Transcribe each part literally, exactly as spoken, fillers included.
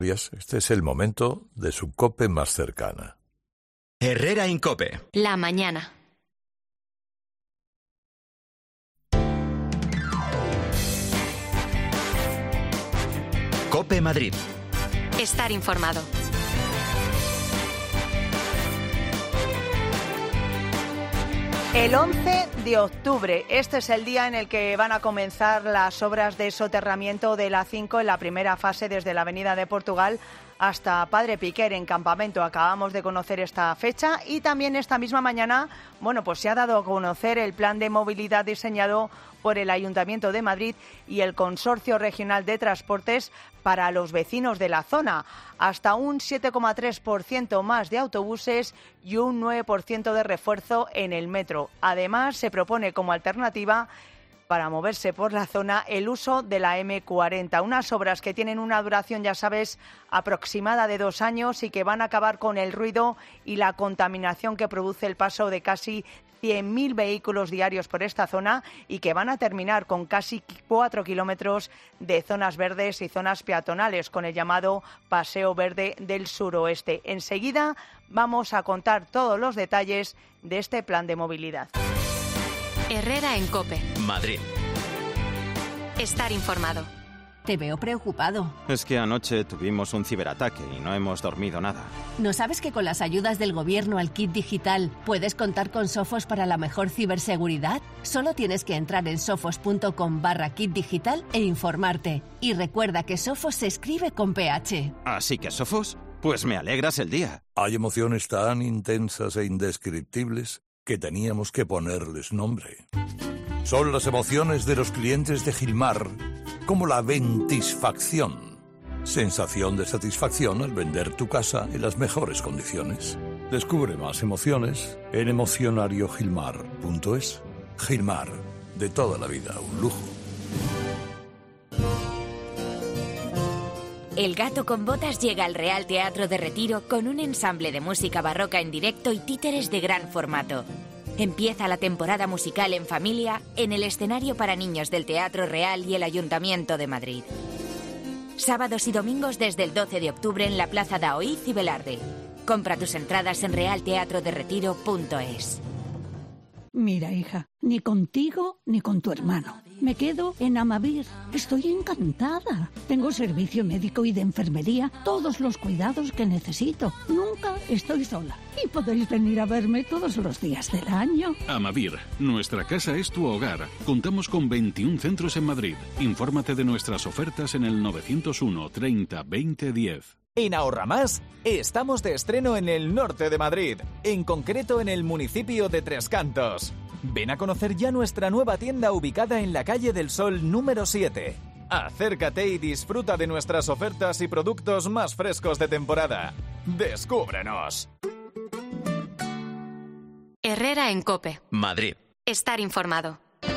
Este es el momento de su COPE más cercana. Herrera en COPE. La mañana. COPE Madrid. Estar informado. El once de octubre, este es el día en el que van a comenzar las obras de soterramiento de la cinco en la primera fase desde la Avenida de Portugal hasta Padre Piquer en Campamento. Acabamos de conocer esta fecha y también esta misma mañana, bueno, pues se ha dado a conocer el plan de movilidad diseñado por el Ayuntamiento de Madrid y el Consorcio Regional de Transportes para los vecinos de la zona. Hasta un siete coma tres por ciento más de autobuses y un nueve por ciento de refuerzo en el metro. Además, se propone como alternativa para moverse por la zona el uso de la eme cuarenta. Unas obras que tienen una duración, ya sabes, aproximada de dos años y que van a acabar con el ruido y la contaminación que produce el paso de casi cien mil vehículos diarios por esta zona y que van a terminar con casi cuatro kilómetros de zonas verdes y zonas peatonales con el llamado Paseo Verde del Suroeste. Enseguida vamos a contar todos los detalles de este plan de movilidad. Herrera en COPE. Madrid. Estar informado. Te veo preocupado. Es que anoche tuvimos un ciberataque y no hemos dormido nada. ¿No sabes que con las ayudas del gobierno al kit digital puedes contar con Sofos para la mejor ciberseguridad? Solo tienes que entrar en sofos.com barra kit digital e informarte. Y recuerda que Sofos se escribe con pe hache. ¿Así que Sofos? Pues me alegras el día. Hay emociones tan intensas e indescriptibles que teníamos que ponerles nombre. Son las emociones de los clientes de Gilmar, como la ventisfacción. Sensación de satisfacción al vender tu casa en las mejores condiciones. Descubre más emociones en emocionario gilmar punto es. Gilmar, de toda la vida, un lujo. El Gato con Botas llega al Real Teatro de Retiro con un ensamble de música barroca en directo y títeres de gran formato. Empieza la temporada musical en familia en el escenario para niños del Teatro Real y el Ayuntamiento de Madrid. Sábados y domingos desde el doce de octubre en la Plaza Daoíz y Velarde. Compra tus entradas en real teatro de retiro punto es. Mira, hija, ni contigo ni con tu hermano. Me quedo en Amavir. Estoy encantada. Tengo servicio médico y de enfermería, todos los cuidados que necesito. Nunca estoy sola. Y podéis venir a verme todos los días del año. Amavir, nuestra casa es tu hogar. Contamos con veintiún centros en Madrid. Infórmate de nuestras ofertas en el novecientos uno treinta veinte diez. En Ahorra Más, estamos de estreno en el norte de Madrid, en concreto en el municipio de Tres Cantos. Ven a conocer ya nuestra nueva tienda ubicada en la calle del Sol número siete. Acércate y disfruta de nuestras ofertas y productos más frescos de temporada. ¡Descúbrenos! Herrera en COPE. Madrid. Estar informado.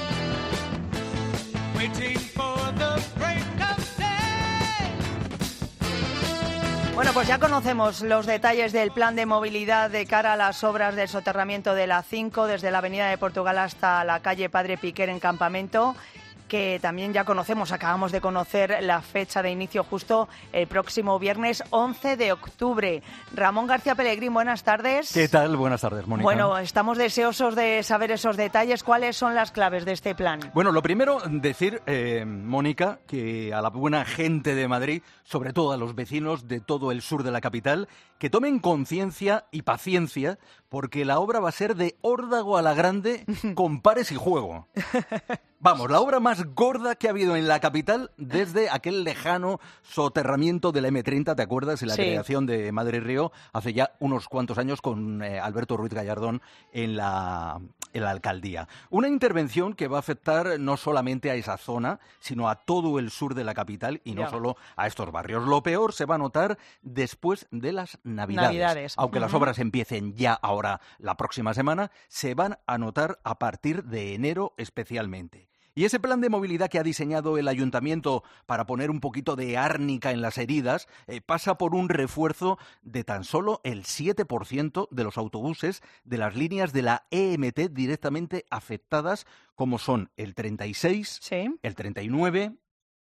Bueno, pues ya conocemos los detalles del plan de movilidad de cara a las obras del soterramiento de la cinco, desde la Avenida de Portugal hasta la calle Padre Piquer en Campamento, que también ya conocemos, acabamos de conocer la fecha de inicio justo el próximo viernes once de octubre. Ramón García Pellegrín, buenas tardes. ¿Qué tal? Buenas tardes, Mónica. Bueno, estamos deseosos de saber esos detalles. ¿Cuáles son las claves de este plan? Bueno, lo primero, decir, eh, Mónica, que a la buena gente de Madrid, sobre todo a los vecinos de todo el sur de la capital, que tomen conciencia y paciencia, porque la obra va a ser de órdago a la grande con pares y juego. Vamos, la obra más gorda que ha habido en la capital desde aquel lejano soterramiento de la eme treinta, ¿te acuerdas? En la sí. creación de Madrid Río hace ya unos cuantos años con eh, Alberto Ruiz Gallardón en la, en la alcaldía. Una intervención que va a afectar no solamente a esa zona, sino a todo el sur de la capital y no ya. solo a estos barrios. Lo peor se va a notar después de las Navidades. Navidades. Aunque uh-huh. las obras empiecen ya ahora la próxima semana, se van a notar a partir de enero especialmente. Y ese plan de movilidad que ha diseñado el ayuntamiento para poner un poquito de árnica en las heridas eh, pasa por un refuerzo de tan solo el siete por ciento de los autobuses de las líneas de la e eme te directamente afectadas, como son el treinta y seis, sí. el treinta y nueve,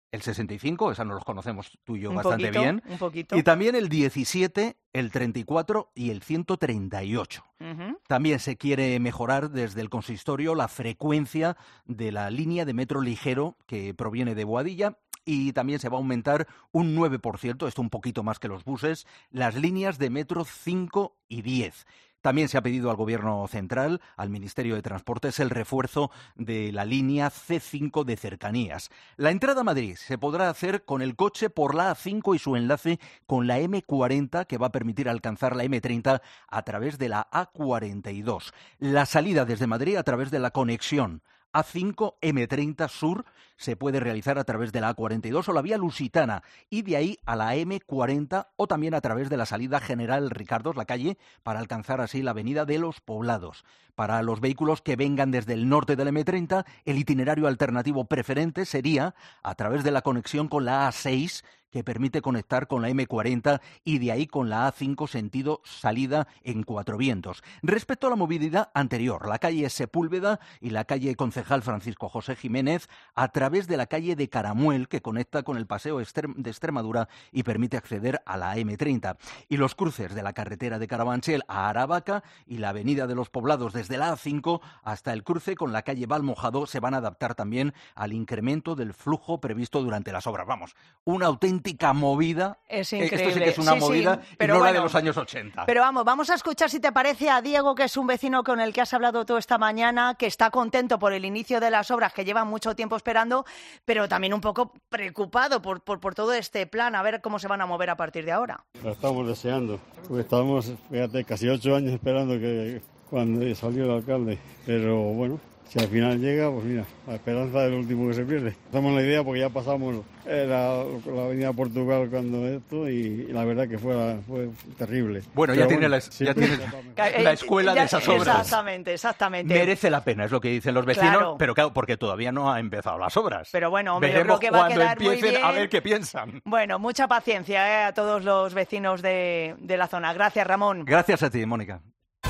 el sesenta y cinco, esa nos los conocemos tú y yo un bastante poquito, bien. Un poquito. Y también el diecisiete, el treinta y cuatro y el ciento treinta y ocho. Uh-huh. También se quiere mejorar desde el consistorio la frecuencia de la línea de metro ligero que proviene de Boadilla. Y también se va a aumentar un nueve por ciento, esto un poquito más que los buses, las líneas de metro cinco y diez. También se ha pedido al Gobierno central, al Ministerio de Transportes, el refuerzo de la línea ce cinco de cercanías. La entrada a Madrid se podrá hacer con el coche por la a cinco y su enlace con la eme cuarenta, que va a permitir alcanzar la eme treinta a través de la a cuarenta y dos. La salida desde Madrid a través de la conexión a cinco eme treinta Sur se puede realizar a través de la a cuarenta y dos o la vía Lusitana y de ahí a la eme cuarenta o también a través de la salida General Ricardos, la calle, para alcanzar así la avenida de los Poblados. Para los vehículos que vengan desde el norte de la eme treinta, el itinerario alternativo preferente sería a través de la conexión con la a seis, que permite conectar con la eme cuarenta y de ahí con la a cinco sentido salida en Cuatro Vientos. Respecto a la movilidad anterior, la calle Sepúlveda y la calle Concejal Francisco José Jiménez a través de la calle de Caramuel, que conecta con el Paseo de Extremadura y permite acceder a la eme treinta. Y los cruces de la carretera de Carabanchel a Aravaca y la avenida de los Poblados desde la a cinco hasta el cruce con la calle Valmojado se van a adaptar también al incremento del flujo previsto durante las obras. Vamos, una auténtica movida. Es increíble. Esto sí que es una sí, movida sí, y pero no bueno, la de los años ochenta. Pero vamos, vamos a escuchar si te parece a Diego, que es un vecino con el que has hablado tú esta mañana, que está contento por el inicio de las obras que llevan mucho tiempo esperando, pero también un poco preocupado por, por, por todo este plan, a ver cómo se van a mover a partir de ahora. La estamos deseando, porque estamos, fíjate, casi ocho años esperando que cuando salió el alcalde, pero bueno, si al final llega, pues mira, la esperanza es lo último que se pierde. Hacemos la idea porque ya pasamos la, la avenida Portugal cuando esto y, y la verdad que fue, fue terrible. Bueno, ya tiene, la, ya tiene la escuela ya, de esas obras. Exactamente, exactamente. Merece la pena, es lo que dicen los vecinos, claro. Pero claro, porque todavía no han empezado las obras. Pero bueno, hombre, veremos yo creo que va a quedar cuando empiecen muy bien. A ver qué piensan. Bueno, mucha paciencia ¿eh? a todos los vecinos de, de la zona. Gracias, Ramón. Gracias a ti, Mónica.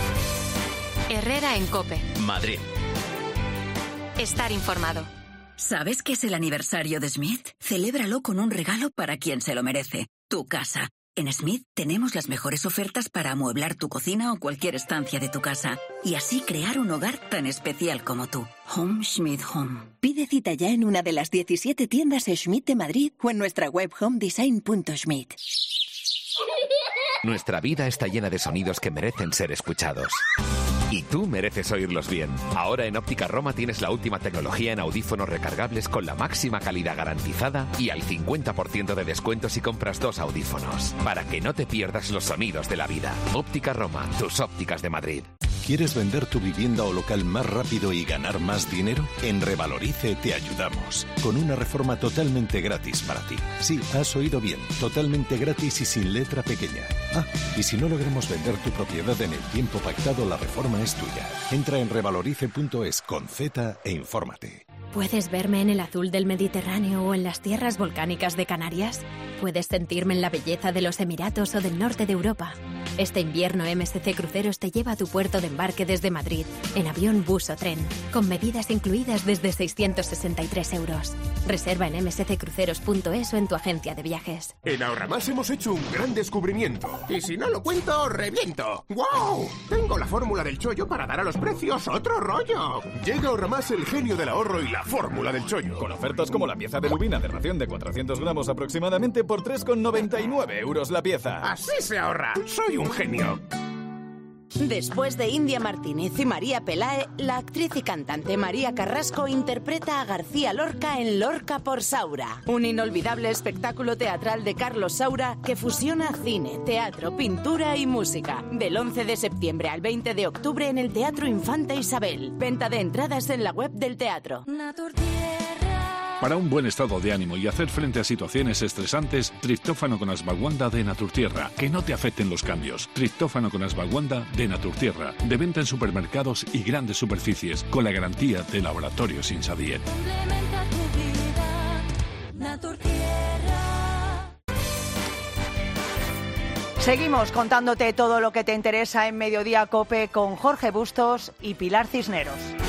Herrera en COPE. Madrid. Estar informado. ¿Sabes qué es el aniversario de Smith? Celébralo con un regalo para quien se lo merece. Tu casa. En Smith tenemos las mejores ofertas para amueblar tu cocina o cualquier estancia de tu casa. Y así crear un hogar tan especial como tú. Home Schmidt Home. Pide cita ya en una de las diecisiete tiendas Schmidt de Madrid o en nuestra web homedesign punto schmidt. Nuestra vida está llena de sonidos que merecen ser escuchados. Y tú mereces oírlos bien. Ahora en Óptica Roma tienes la última tecnología en audífonos recargables con la máxima calidad garantizada y al cincuenta por ciento de descuento si compras dos audífonos. Para que no te pierdas los sonidos de la vida. Óptica Roma, tus ópticas de Madrid. ¿Quieres vender tu vivienda o local más rápido y ganar más dinero? En Revalorice te ayudamos, con una reforma totalmente gratis para ti. Sí, has oído bien, totalmente gratis y sin letra pequeña. Ah, y si no logramos vender tu propiedad en el tiempo pactado, la reforma es tuya. Entra en revalorice punto es con Z e infórmate. ¿Puedes verme en el azul del Mediterráneo o en las tierras volcánicas de Canarias? ¿Puedes sentirme en la belleza de los Emiratos o del norte de Europa? Este invierno eme ese ce Cruceros te lleva a tu puerto de embarque desde Madrid, en avión, bus o tren, con medidas incluidas desde seiscientos sesenta y tres euros. Reserva en eme ese ce cruceros punto es o en tu agencia de viajes. En Ahorramás hemos hecho un gran descubrimiento. Y si no lo cuento, reviento. ¡Guau! Tengo la fórmula del chollo para dar a los precios otro rollo. Llega Ahorramás el genio del ahorro y la fórmula del chollo. Con ofertas como la pieza de lubina de ración de cuatrocientos gramos aproximadamente por tres con noventa y nueve euros la pieza. Así se ahorra. Soy un genio. Después de India Martínez y María Pelae, la actriz y cantante María Carrasco interpreta a García Lorca en Lorca por Saura, un inolvidable espectáculo teatral de Carlos Saura que fusiona cine, teatro, pintura y música. Del once de septiembre al veinte de octubre en el Teatro Infanta Isabel. Venta de entradas en la web del teatro. Para un buen estado de ánimo y hacer frente a situaciones estresantes, triptófano con Ashwagandha de Naturtierra. Que no te afecten los cambios. Triptófano con Ashwagandha de Naturtierra. De venta en supermercados y grandes superficies, con la garantía de Laboratorios Insadiet. Seguimos contándote todo lo que te interesa en Mediodía COPE con Jorge Bustos y Pilar Cisneros.